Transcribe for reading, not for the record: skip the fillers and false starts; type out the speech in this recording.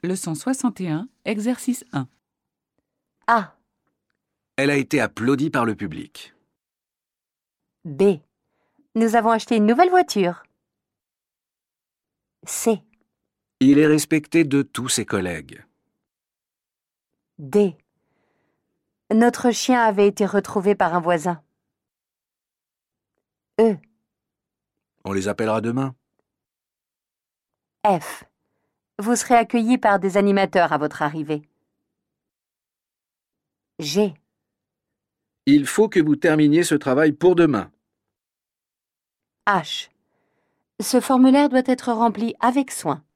Leçon 61, exercice 1. A. Elle a été applaudie par le public. B. Nous avons acheté une nouvelle voiture. C. Il est respecté de tous ses collègues. D. Notre chien avait été retrouvé par un voisin. E. On les appellera demain. F. Vous serez accueillis par des animateurs à votre arrivée. G. Il faut que vous terminiez ce travail pour demain. H. Ce formulaire doit être rempli avec soin.